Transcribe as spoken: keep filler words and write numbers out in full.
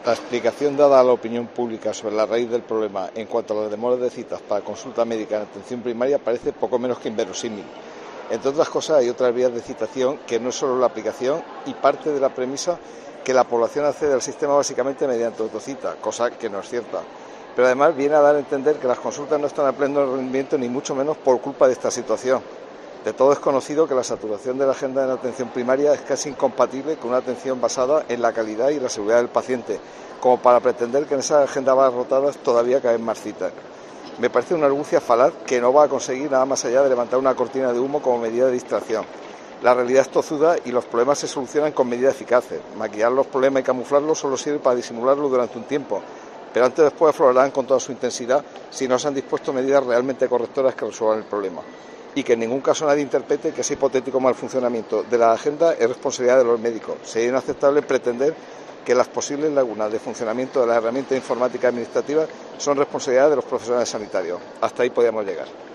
La explicación dada a la opinión pública sobre la raíz del problema en cuanto a las demoras de citas para consulta médica en atención primaria parece poco menos que inverosímil. Entre otras cosas, hay otras vías de citación que no es solo la aplicación y parte de la premisa que la población accede al sistema básicamente mediante autocita, cosa que no es cierta. Pero además viene a dar a entender que las consultas no están a pleno rendimiento ni mucho menos por culpa de esta situación. De todo es conocido que la saturación de la agenda en atención primaria es casi incompatible con una atención basada en la calidad y la seguridad del paciente, como para pretender que en esas agendas abarrotadas todavía caben más citas. Me parece una argucia falaz que no va a conseguir nada más allá de levantar una cortina de humo como medida de distracción. La realidad es tozuda y los problemas se solucionan con medidas eficaces. Maquillar los problemas y camuflarlos solo sirve para disimularlos durante un tiempo, pero antes o después aflorarán con toda su intensidad si no se han dispuesto medidas realmente correctoras que resuelvan el problema. Y que en ningún caso nadie interprete que ese hipotético mal funcionamiento de la agenda es responsabilidad de los médicos. Sería inaceptable pretender que las posibles lagunas de funcionamiento de las herramientas informáticas administrativas son responsabilidad de los profesionales sanitarios. Hasta ahí podíamos llegar.